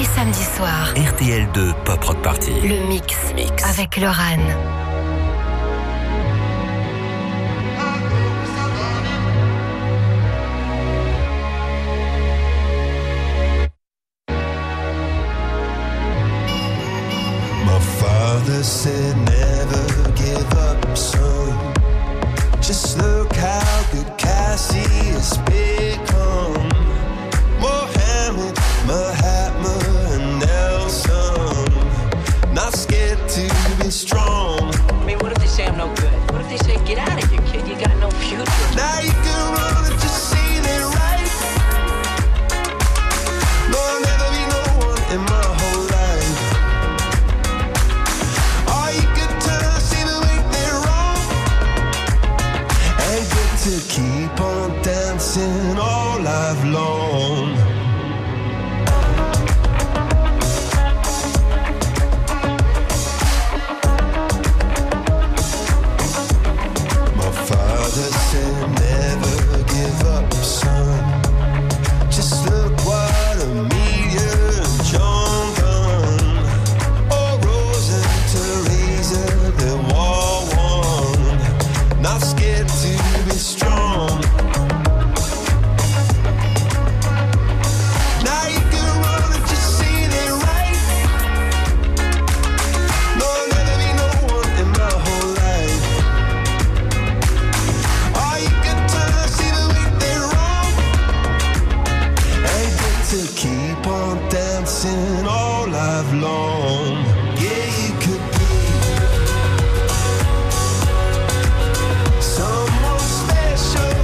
les samedis soirs. RTL2 Pop Rock Party. Le mix. Avec Lorraine. My father said never give up, son. Just look how good Cassie has become. Mohammed, Mahatma, and Nelson. Not scared to be strong. I mean, what if they say I'm no good? What if they say, get out of here, kid, you got no future? Now you can run and just see it right. No, I'll never be no one in my whole life. All you could turn, see the way they're wrong. And get to keep on dancing all life long. Father said never give up, son. Just look what Amelia and John done. Oh, Rose and Teresa, they're all one. Not scared to be strong. Now you can run and just see it right. No, I'll never be no one in my whole life. To keep on dancing all life long. Yeah, you could be someone special.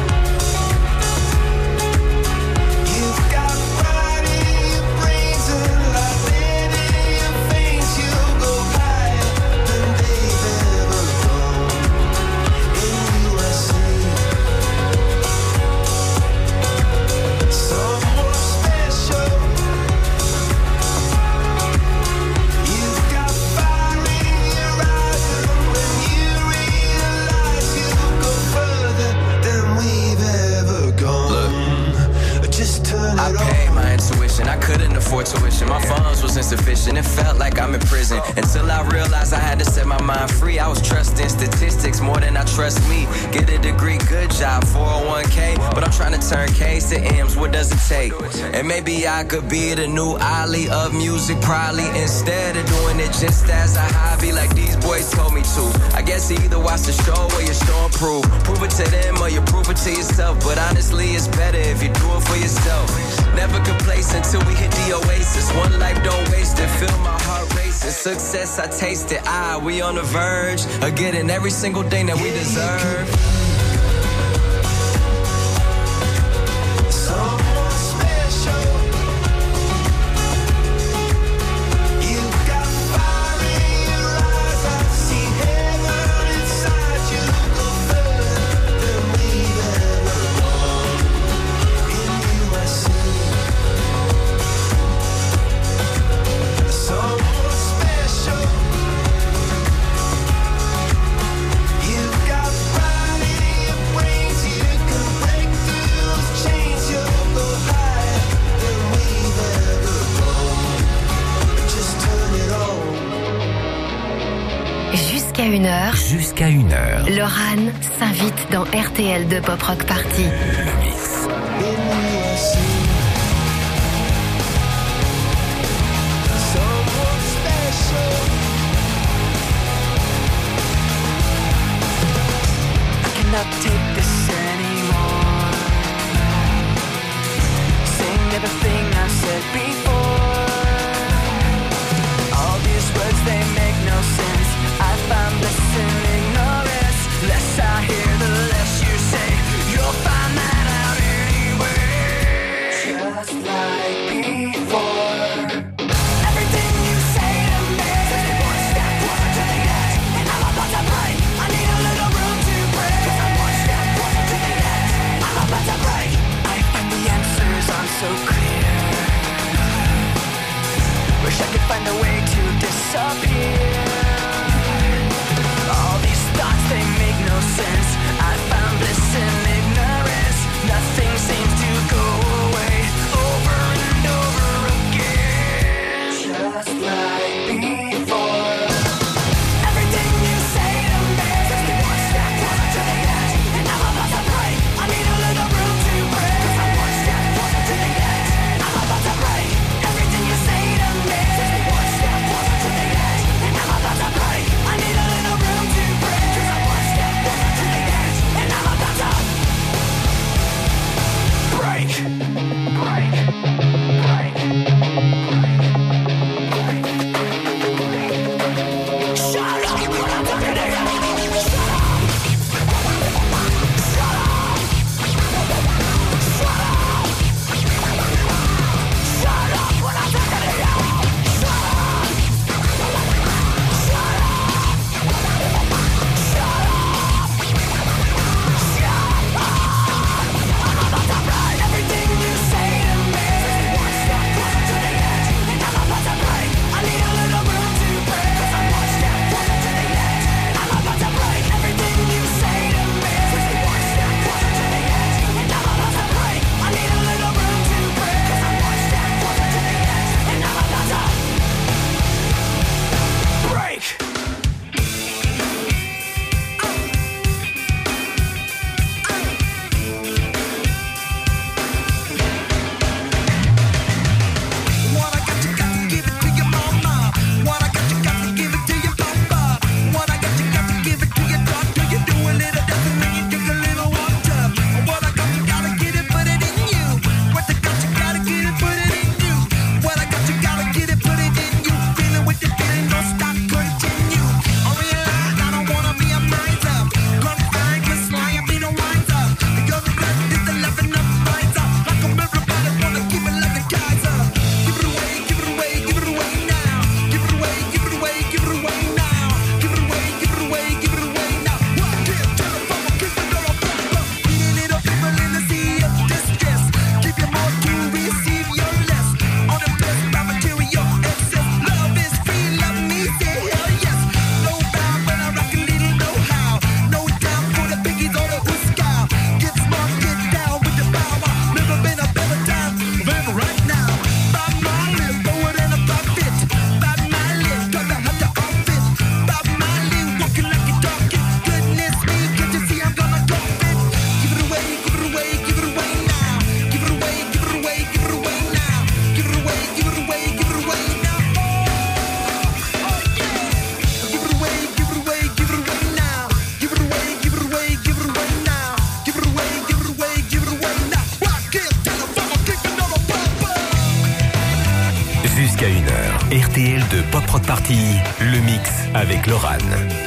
You've got pride in your brains and life in your veins. You'll go higher than they've ever gone in USA. Someone special. You've got fire in your eyes, and when you realize you'll go further than we've ever gone. Just turn it I on. paid my intuition, I couldn't afford tuition. My funds was insufficient, it felt like I'm in prison. Until I realized I had to set my mind free. I was trusting statistics more than I trust me. Get a degree, good job, 401k. But I'm trying to turn K's to M's, what does it take? And maybe I could be the new Ali of music, probably. Instead of doing it just as a hobby like these boys told me to. I guess you either watch the show or you show and prove. Prove it to them or you prove it to yourself. But honestly, it's better if you do it for yourself. Never complacent till we hit the oasis. One life, don't waste it. Feel my heart racing. Success, I taste it. We on the verge of getting every single thing that we deserve. Someone special. You've got fire in your eyes. I see heaven inside you. Go further than we've ever gone in USA. Someone special. You've got pride in your brains. You can break through those chains. You'll go higher than we've ever gone. Just turn it on. Jusqu'à 1h, Jusqu'à 1h. Lorraine s'invite dans RTL de Pop Rock Party. Le mix. In USA. Someone special. I cannot take this anymore. Saying everything I said before. All these words, they make no sense. I find bliss in ignorance. Less I hear, the less you say. You'll find that out anyway. Just like before. Everything you say to me is one step closer to the edge, and I'm about to break. I need a little room to breathe. 'Cause I'm one step closer to the edge. I'm about to break. I find the answers aren't so clear. Wish I could find a way to disappear. All these thoughts, they make no sense. I found bliss in ignorance. Nothing seems to go away. Over and over again. Jusqu'à 1h, RTL de Pop Rock Party, le mix avec Lorane.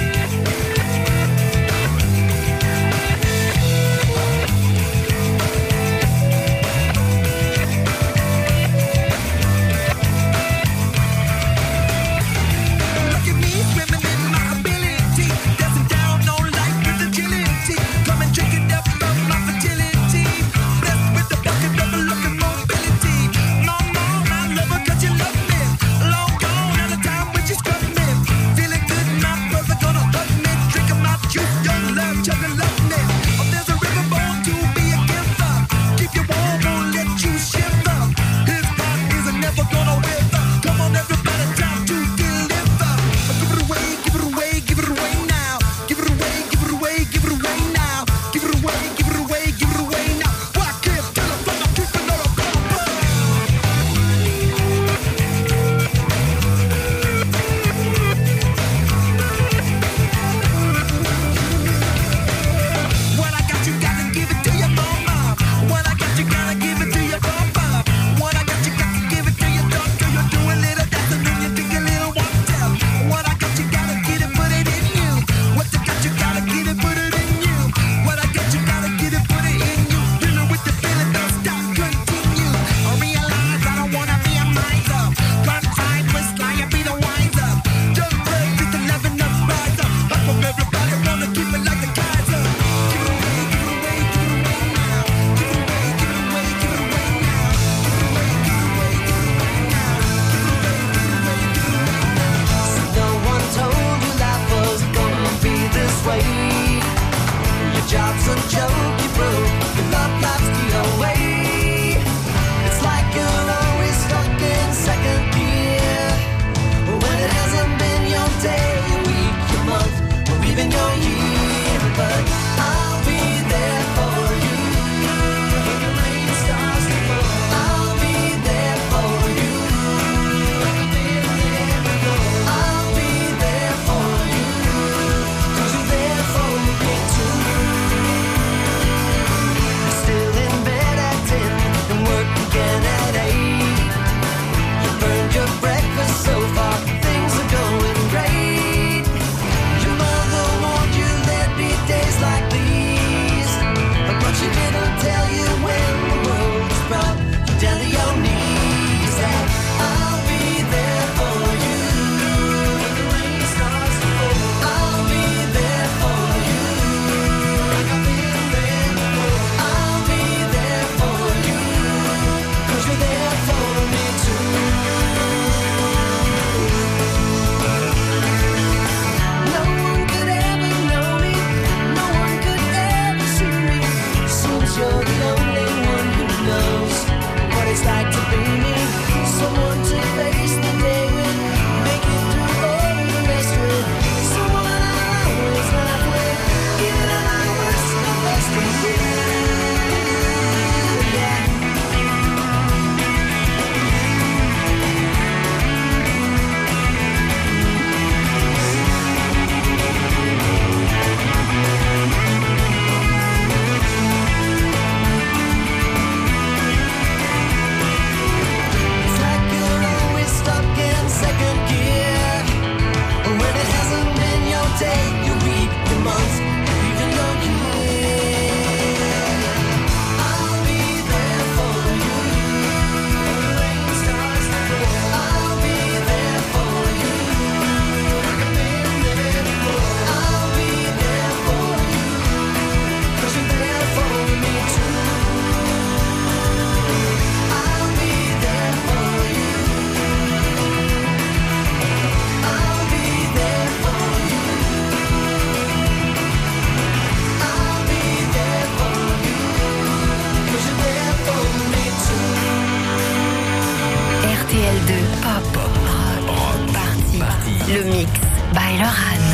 Le mix by Lorane.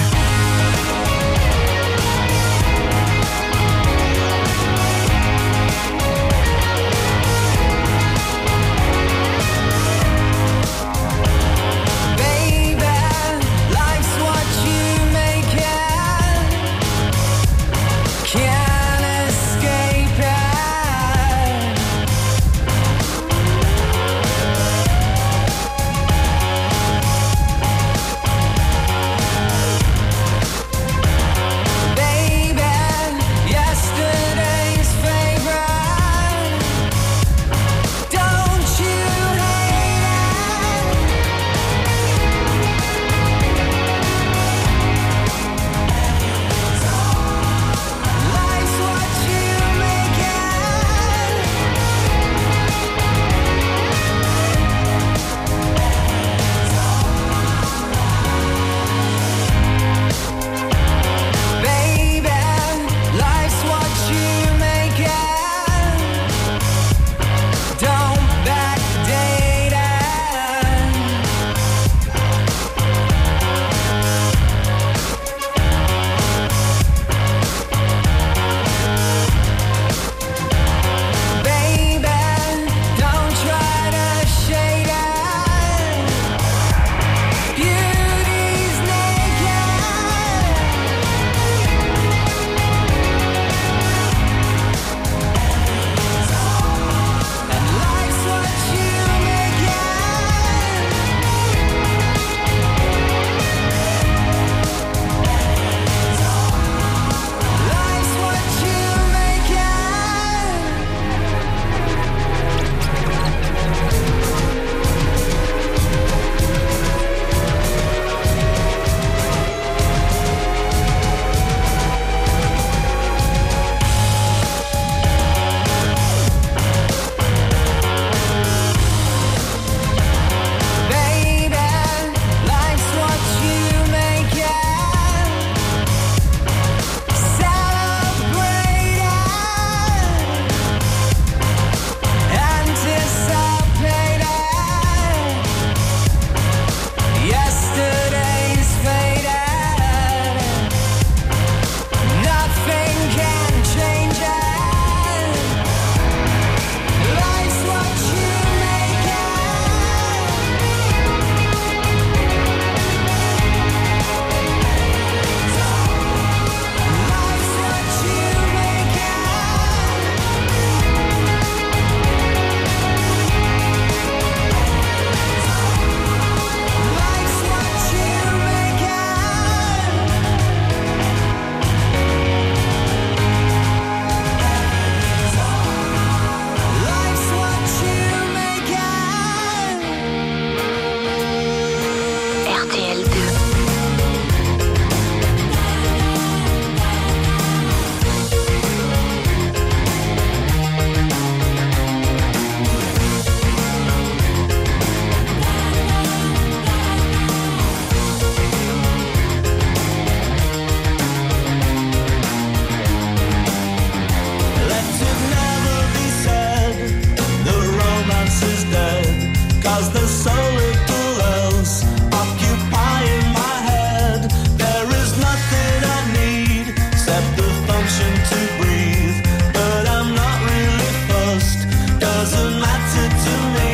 so little else occupying my head. There is nothing I need except the function to breathe. But I'm not really fussed, doesn't matter to me.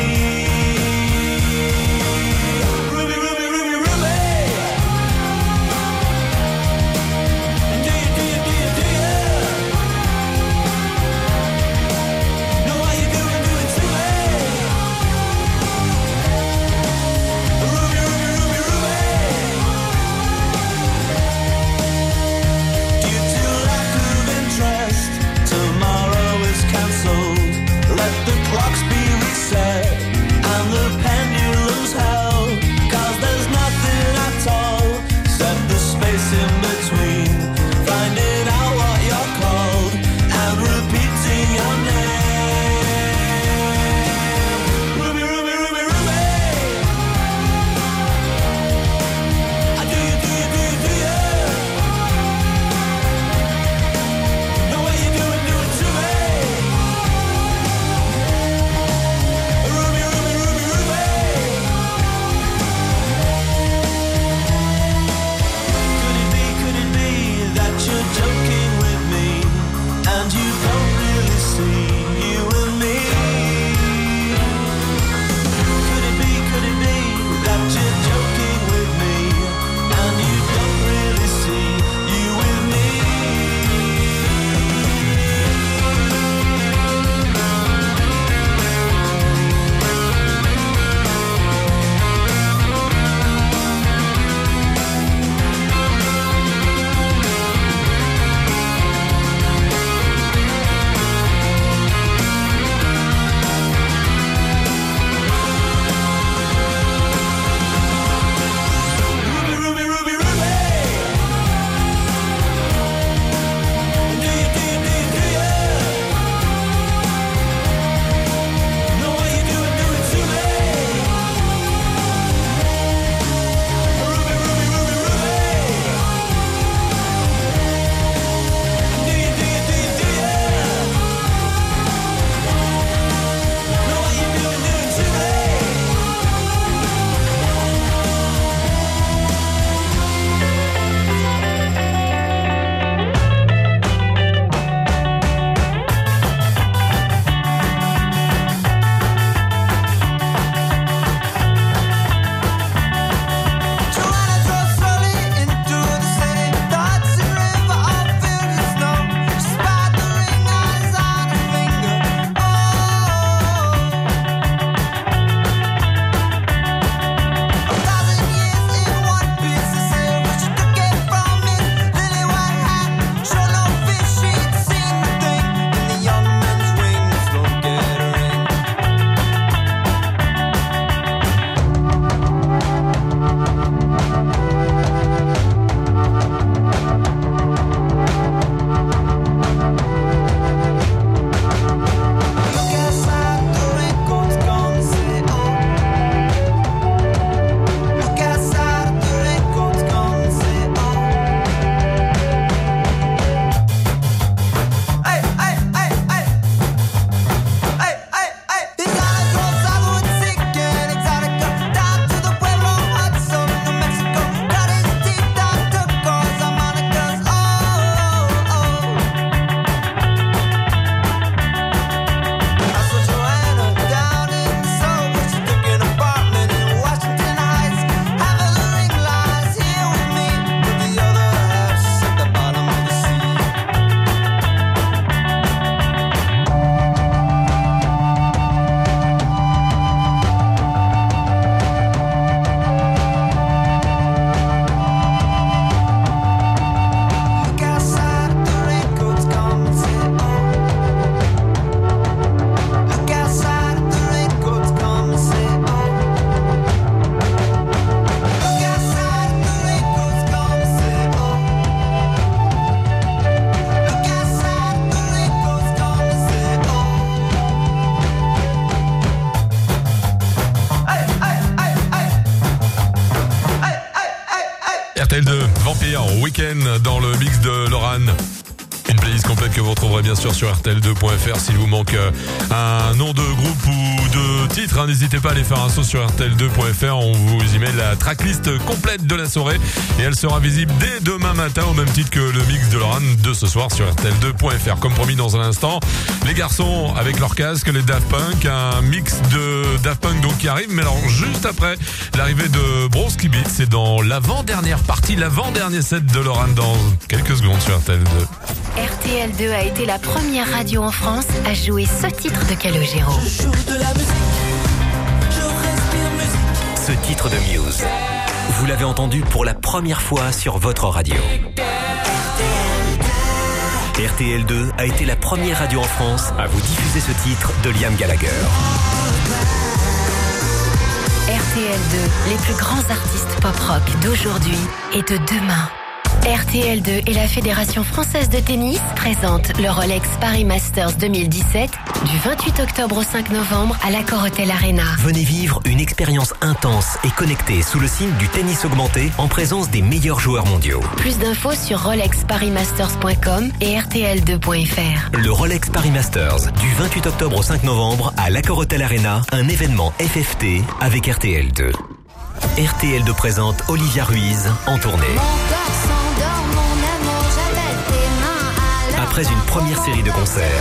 Ruby, Ruby, Ruby, Ruby. Do you, do you, do you, do you? Know how you do it to me. Ruby, Ruby, Ruby, Ruby. Due to lack of interest, tomorrow is cancelled. Let the clocks be reset and the pendulums held. 'Cause there's nothing at all except the space in between. Finding out what you're called and repeating your name. Ruby, Ruby, Ruby, Ruby. Do you, do you, do you, do you? Know what you do it to me. Ruby, Ruby, Ruby, Ruby. Could it be that you're joking with me and you don't really see you and me? Could it be that you're joking with me and you don't really see you with me? Ruby, Ruby, Ruby, Ruby. Do you, do you, do you, do you? Know what you do it to me. Ruby, Ruby, Ruby, Ruby. Do you, do you, do you, do you? Know what you do it to me. Joanna drove slowly into the city. Thoughts and river all filled with snow. She spied the ring eyes on her finger. Oh, a thousand years in one piece of silver. She took it from his lily white hat. Showed no fear, she'd seen the thing in the young man's wings. Don't get a ring. Look outside, the raincoat's gone, say oh. Look outside, the raincoat's gone, say oh. Hey, hey, hey, hey. Hey, hey, hey. His eyes roll southward, sick and exotica. Down to the Pueblo Hudson, New Mexico. Got his teeth down, turquoise harmonicas. Oh, oh, oh. I saw Joanna down in Soho. She took an apartment in Washington Heights. Half of the ring lies here with me, but the other half's at the bottom of the sea. Look outside, the raincoat's come and say oh. Look outside, the raincoat's come and say oh. Look outside, the raincoat's come and say oh. Look outside, the raincoat's come and say oh. Hey, hey, hey, hey. Hey, hey, hey, hey. RTL2, Vampire, week-end dans le mix de Lorane. Une playlist complète que vous retrouverez bien sûr sur RTL2.fr. S'il vous manque un nom de groupe ou de titre, n'hésitez pas à aller faire un saut sur RTL2.fr. On vous y met la tracklist complète de la soirée et elle sera visible dès demain matin au même titre que le mix de Laurent de ce soir sur RTL2.fr. Comme promis dans un instant, les garçons avec leur casque, les Daft Punk, un mix de Daft Punk donc qui arrive, mais alors juste après l'arrivée de Broski Beat, c'est dans l'avant-dernière partie, l'avant-dernier set de Laurent dans quelques secondes sur RTL2. RTL2 a été la première radio en France à jouer ce titre de Calogero. Ce titre de Muse, vous l'avez entendu pour la première fois sur votre radio. RTL2 a été la première radio en France à vous diffuser ce titre de Liam Gallagher. RTL2, les plus grands artistes pop-rock d'aujourd'hui et de demain. RTL2 et la Fédération française de tennis présentent le Rolex Paris Masters 2017 du 28 octobre au 5 novembre à l'Accor Hotel Arena. Venez vivre une expérience intense et connectée sous le signe du tennis augmenté en présence des meilleurs joueurs mondiaux. Plus d'infos sur rolexparismasters.com et rtl2.fr. Le Rolex Paris Masters du 28 octobre au 5 novembre à l'Accor Hotel Arena, un événement FFT avec RTL2. RTL2 présente Olivia Ruiz en tournée. Après une première série de concerts,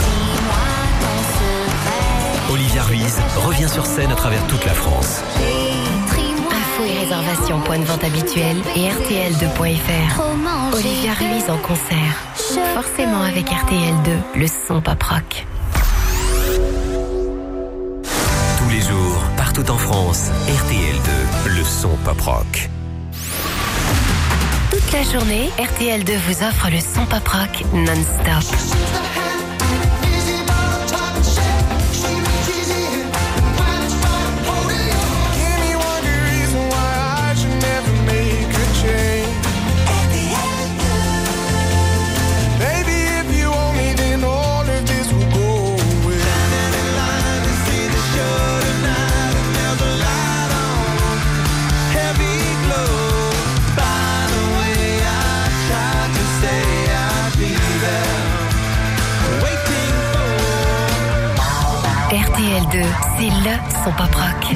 Olivia Ruiz revient sur scène à travers toute la France. Infos et réservations, point de vente habituel et rtl2.fr. Olivia Ruiz en concert. Forcément avec RTL2, le son pop rock. Tous les jours, partout en France, RTL2, le son pop rock. Toute la journée, RTL2 vous offre le son pop rock non-stop. RTL2, c'est le son pop rock.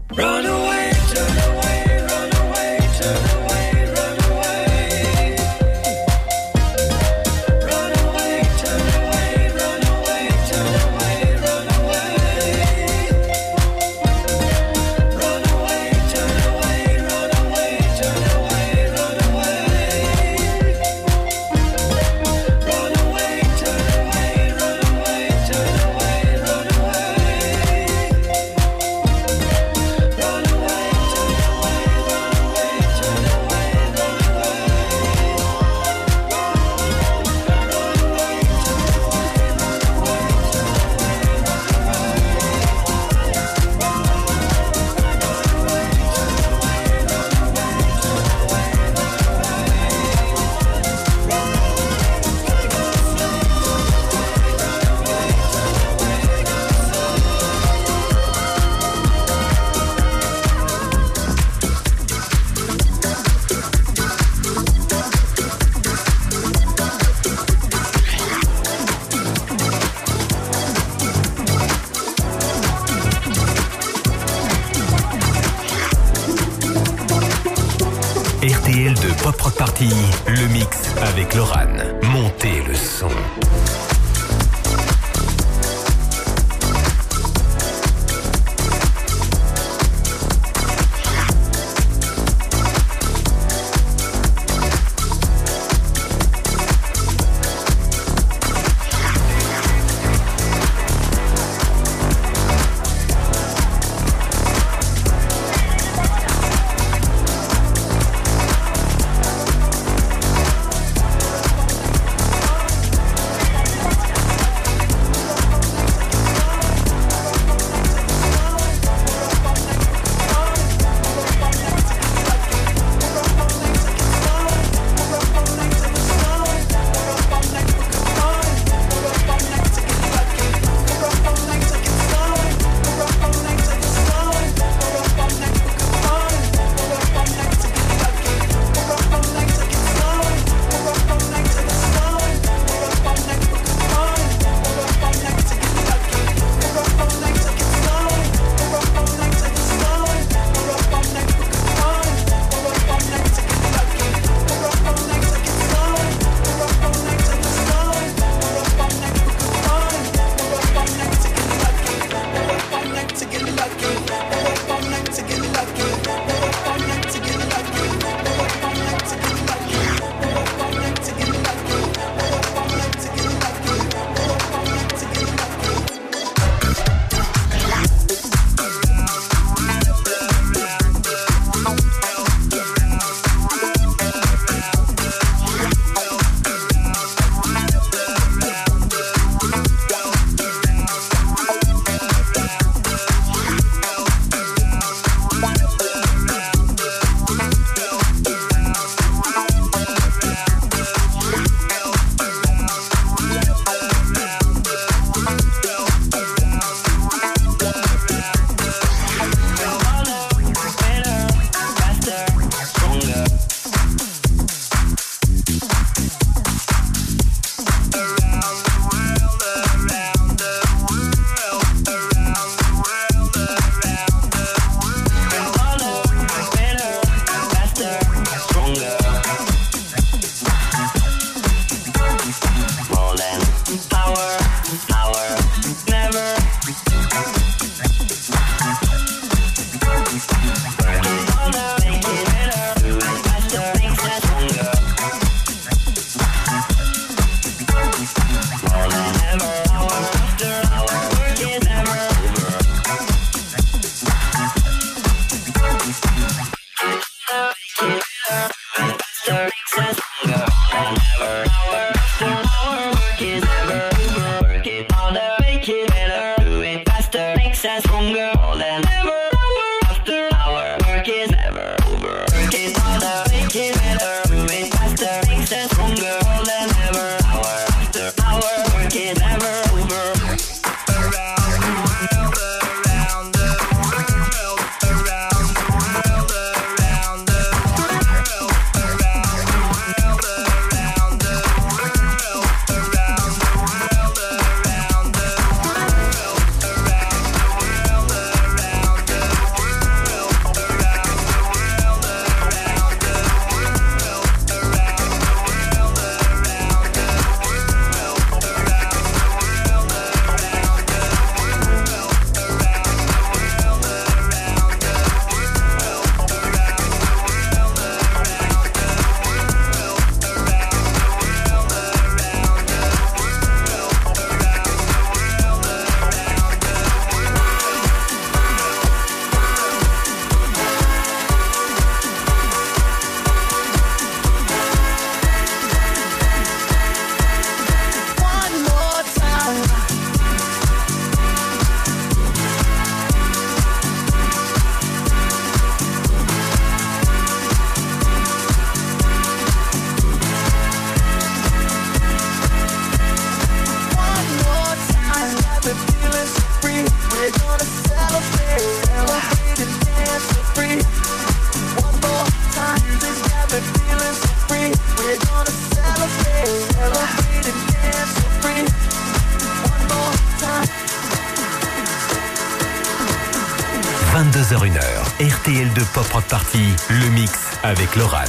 Run away, turn away, run away, turn away, run away. Run away, turn away, run away, turn away, run away. Run away, turn away, run away, turn away, run away. Run away, turn away, run away, turn away, run away. Run away, turn RTL de Pop Rock Party, le mix avec Lorane. Montez le son. 22h-1h, RTL2 Pop Rock Party, le mix avec Laurent.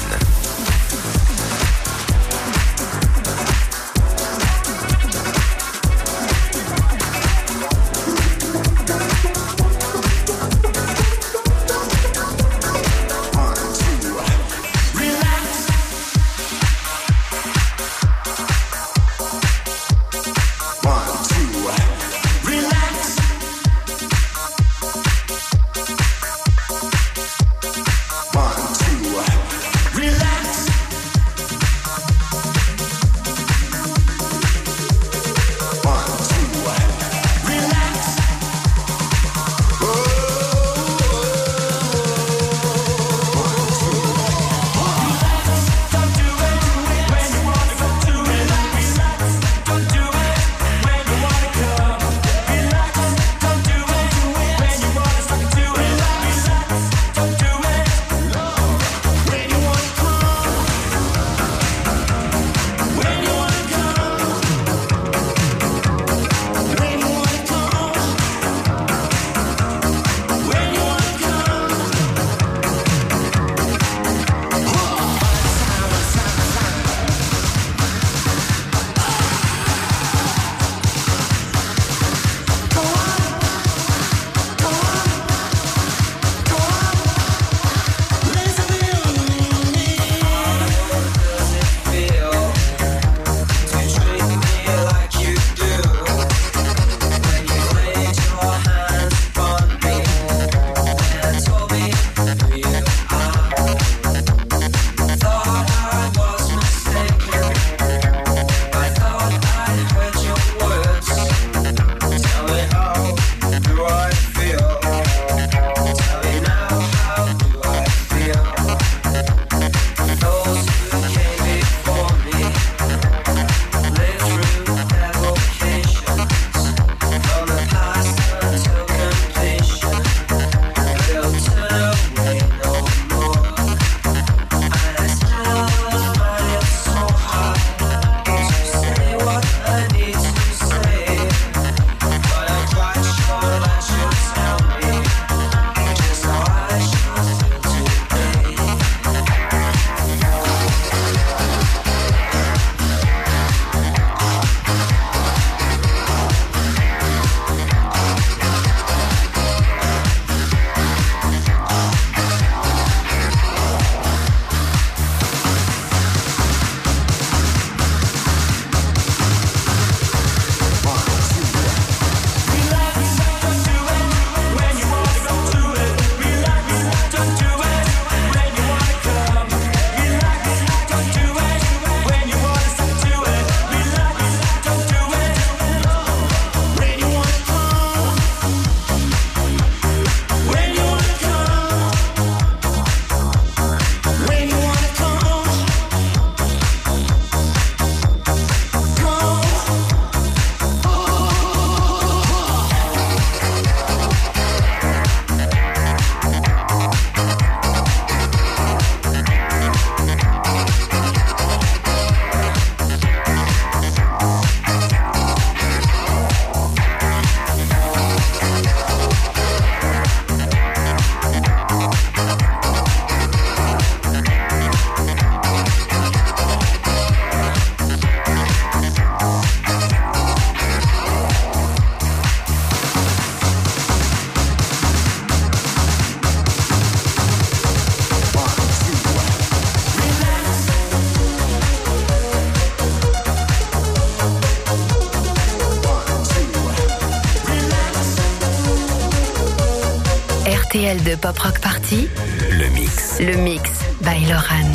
RTL2 Pop Rock Party, le mix. Le mix by Laurent.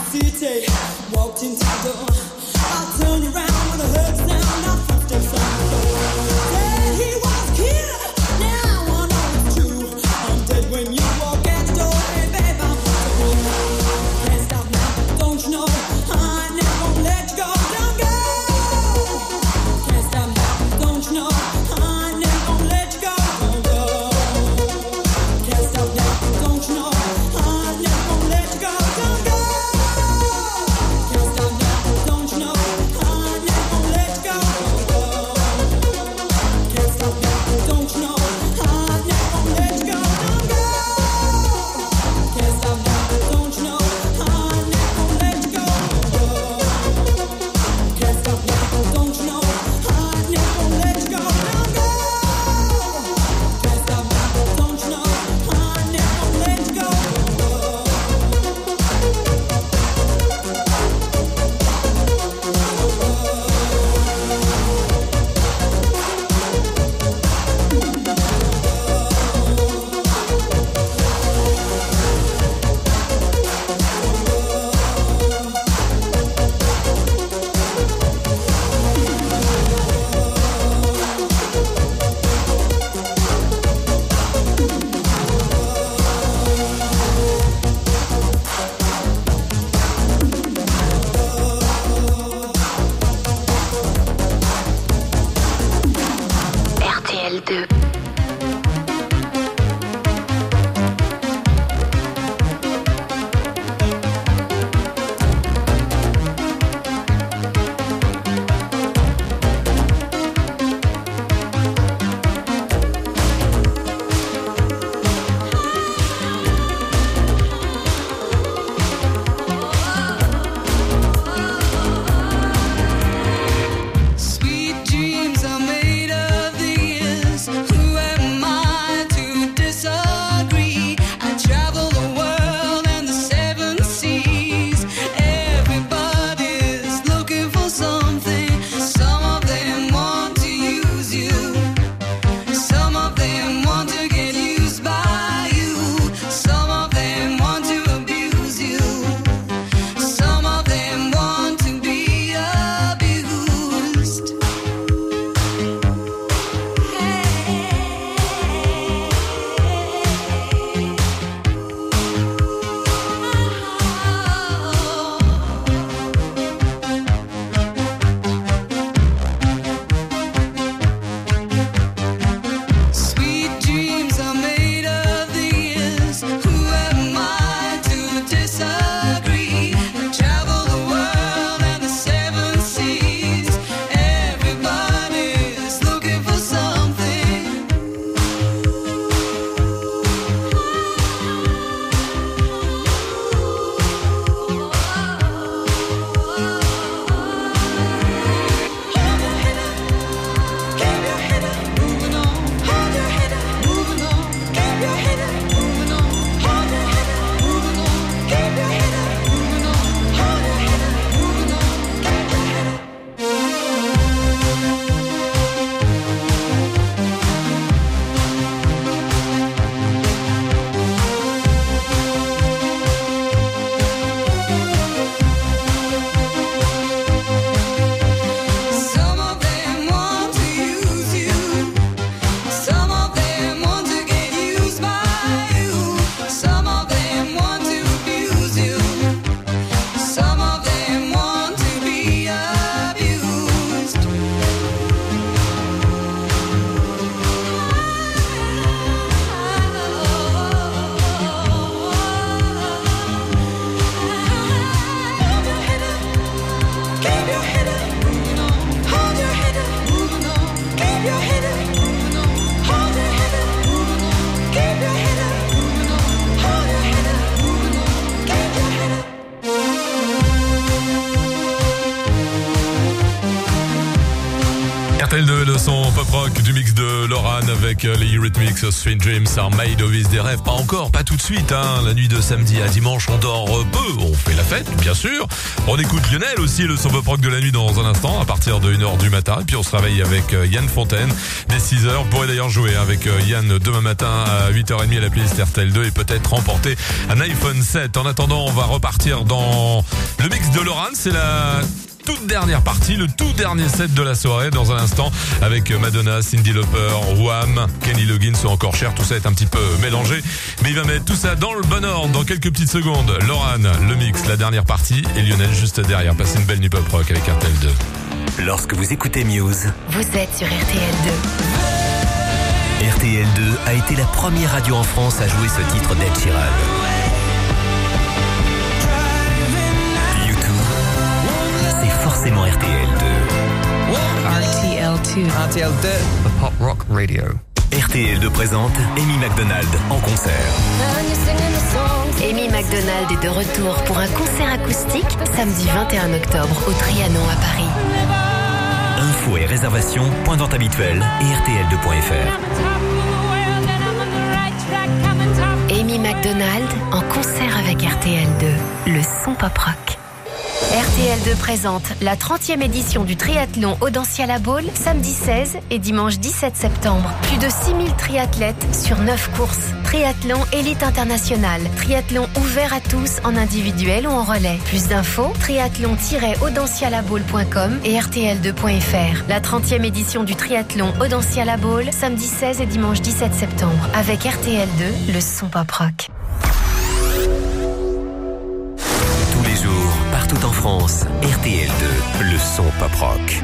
city. Walked into the door. I turned around when I heard the sound of footsteps on the floor. Said he was killed. Now I know it's true. I'm dead when you walk out the door. Hey babe, I'm through. Can't stop now, don't you know? I ain't never gonna let you go. Don't go. Can't stop now, don't you know? I ain't never gonna let you go. Don't go. Can't stop now, don't you know? I ain't never gonna let you go. Don't go. Can't stop now, don't you know? I ain't never RTL2, le son pop rock du mix de Loran avec les Eurythmics, Sweet Dreams are made of des rêves. Pas encore, pas tout de suite, hein. La nuit de samedi à dimanche, on dort peu, on fait la fête, bien sûr. On écoute Lionel aussi, le son pop rock de la nuit dans un instant, à partir de 1h du matin. Et puis on se réveille avec Yann Fontaine, dès 6h. Vous pourrez d'ailleurs jouer avec Yann demain matin à 8h30 à la playlist RTL2 et peut-être remporter un iPhone 7. En attendant, on va repartir dans le mix de Loran. C'est la toute dernière partie, le tout dernier set de la soirée dans un instant avec Madonna, Cyndi Lauper, Wham, Kenny Loggins ou encore Cher. Tout ça est un petit peu mélangé, mais il va mettre tout ça dans le bon ordre dans quelques petites secondes. Loran, le mix, la dernière partie et Lionel juste derrière. Passez une belle nuit pop rock avec RTL2. Lorsque vous écoutez Muse, Vous êtes sur RTL2. RTL2 a été la première radio en France à jouer ce titre d'Ed Sheeran. YouTube, c'est forcément RTL2. RTL2, the pop rock radio. RTL2 présente Amy Macdonald en concert. Amy Macdonald est de retour pour un concert acoustique samedi 21 octobre au Trianon à Paris. Infos et réservations, point de vente habituel et RTL2.fr. Amy Macdonald en concert avec RTL2, le son pop rock. RTL2 présente la 30e édition du triathlon Audencia La Baule, samedi 16 et dimanche 17 septembre. Plus de 6000 triathlètes sur 9 courses. Triathlon élite internationale. Triathlon ouvert à tous en individuel ou en relais. Plus d'infos, triathlon-audencialabaule.com et rtl2.fr. La 30e édition du triathlon Audencia La Baule, samedi 16 et dimanche 17 septembre. Avec RTL2, le son pop rock. Tous les jours, partout en France, RTL2, le son pop rock.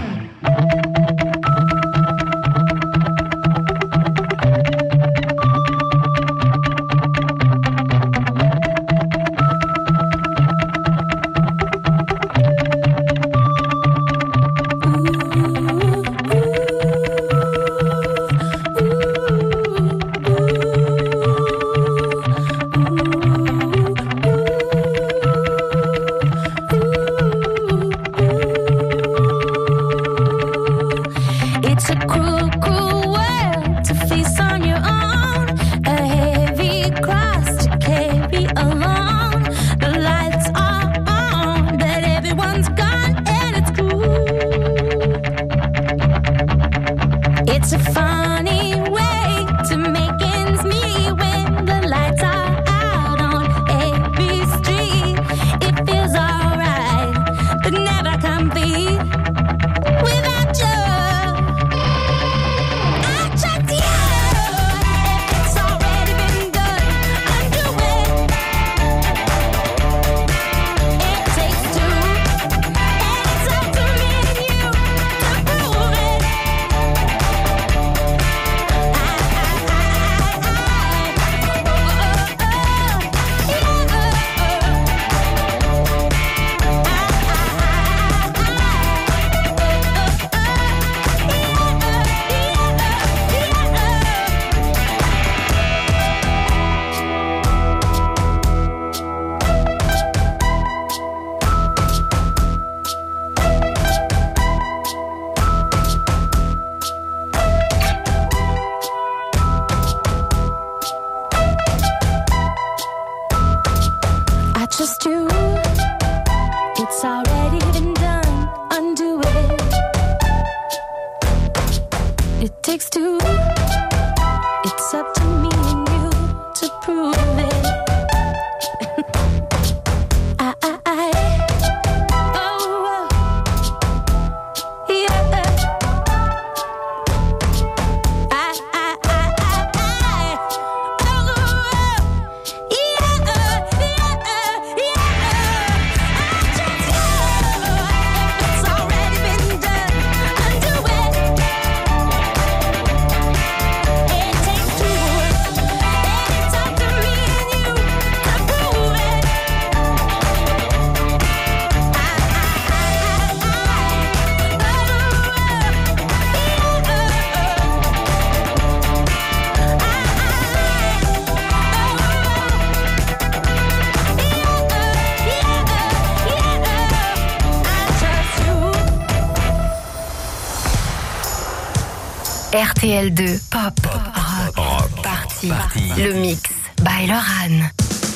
RTL2 Pop Rock Party. Le mix by Loran.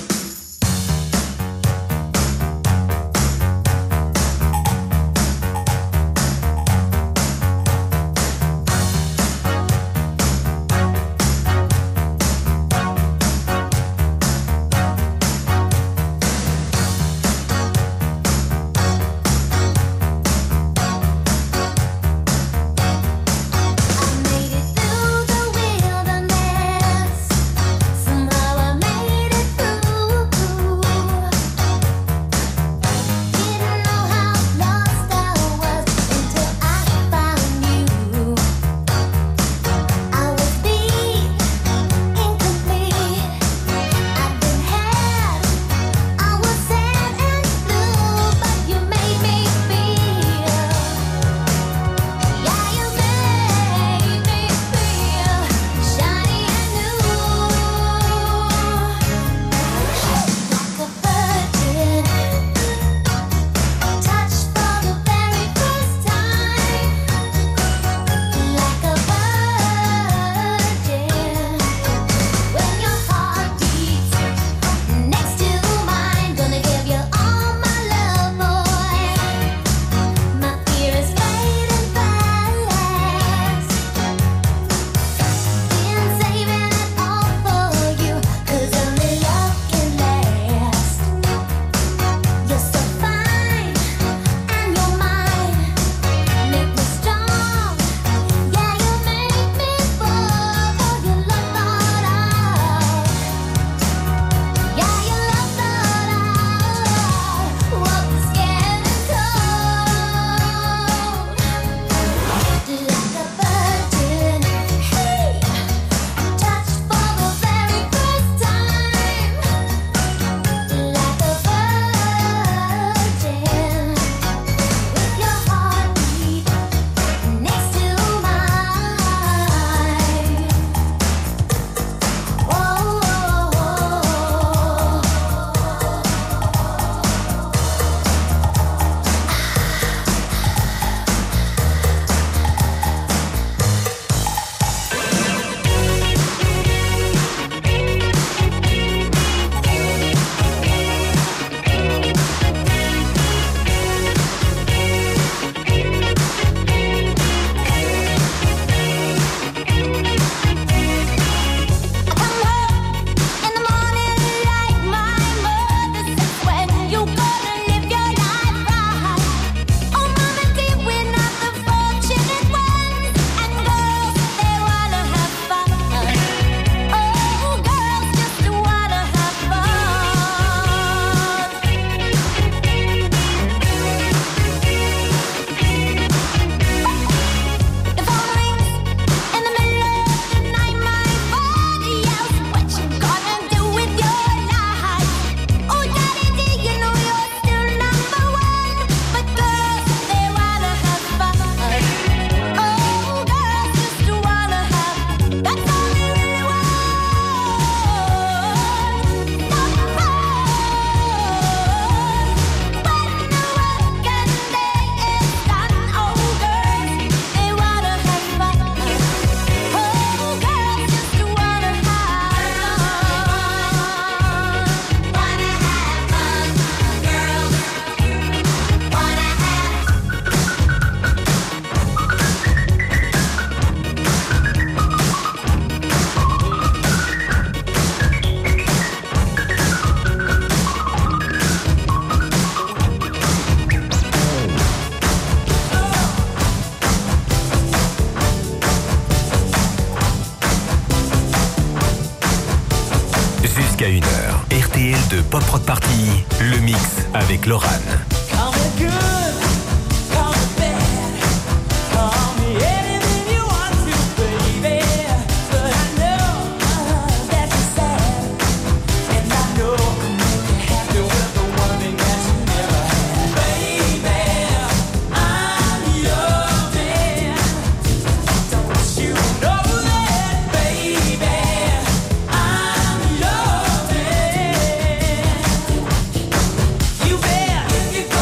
Jusqu'à 1h, RTL de Pop Rock Party, le mix avec Loran. You bet.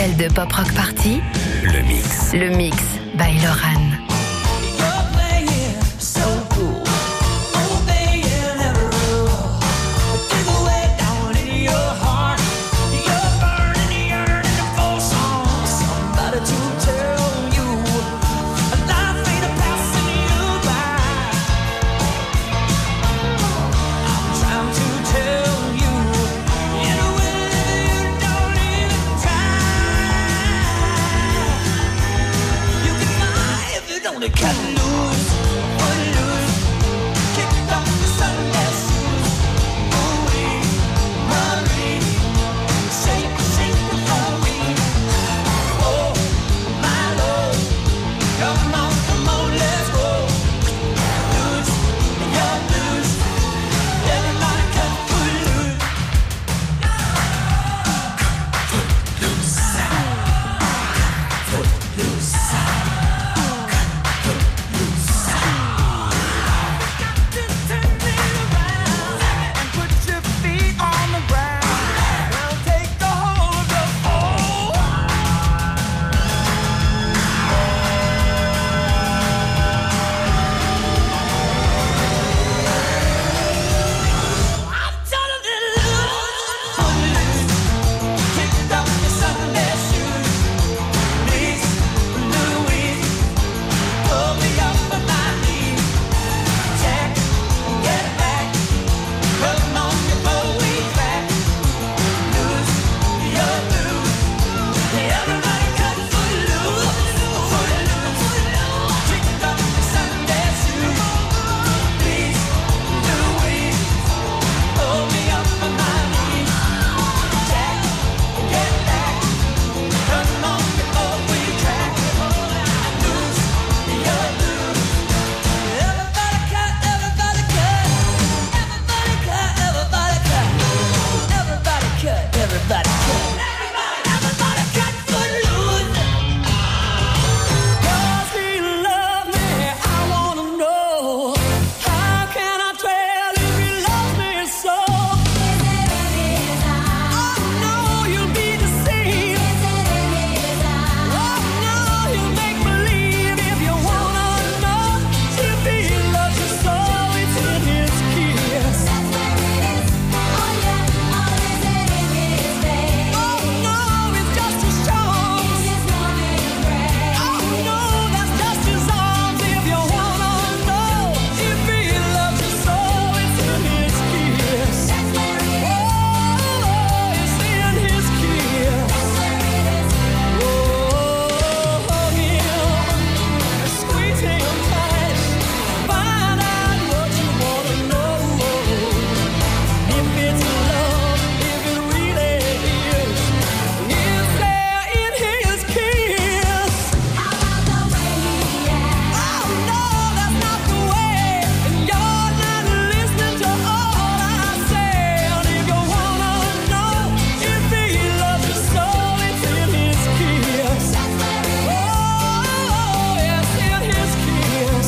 RTL de Pop Rock Party, Le mix. le mix by Loran. You're playing so cool. Obeying every rule. Dig away down in your heart. You're burning, yearning for somebody to tell you. Life ain't passing you by. I'm trying to tell you in a way you don't even try. You can fly if you don't cut loose. Put loose. Kick off the Sunday shoes. Ooh-wee, hurry. Shake, shake it for me. Oh, my Lord. Come on, let's go. Loose, you're loose. Everybody cut foot loose. Turn me around and put your feet on the ground. Girl, take the whole of the floor. I'm telling you, loose. Kick off your Sunday shoes. Please, Louise, pull me up on my knees. Jack, get back. Come on before we crack. Loose, you're loose. Everybody cut foot loose. Kick off your Sunday shoes. Please, Louise, pull me up on my knees. Jack, get back. Come on before we crack. Loose, you're loose. Everybody cut, everybody cut. Everybody cut, everybody cut. Everybody cut, everybody cut. Everybody cut foot loose. 'Cause he loved me, I wanna know. How can I tell if he loves me so? Oh no, you'll be deceived. Oh no, you'll make believe if you wanna know. If he loves you so, it's in his kiss. Oh no, it's just his charms. Oh no, that's just his arms. If you wanna know, if he loves you so, it's in his kiss. Oh, it's in his kiss. Oh, hug him, squeeze him tight, find out what you wanna know. If it's love, if it really is there in his kiss? Oh no, that's not the way, and you're not listening to all I say. And if you wanna know if he loves you so, it's in his kiss. Oh, it's in his kiss.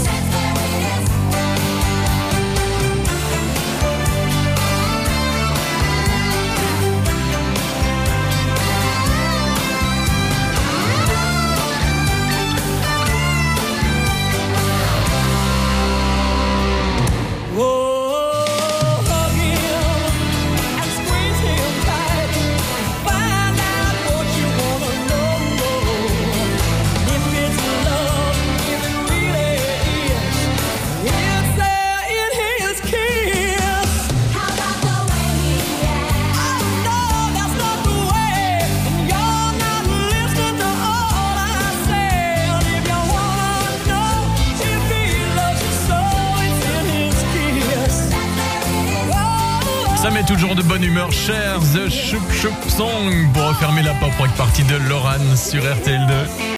Oh, hug him and squeeze him tight. Find out what you wanna know. If it's love, if it really is, it's there in his kiss. How about the way he acts? Oh no, that's not the way, and you're not listening to all I say. And if you wanna know if he loves you so, it's in his kiss. Ça met toujours de bonne humeur, Cher The Choup Choup Song pour refermer la Pop Rock Party de Loran sur RTL2.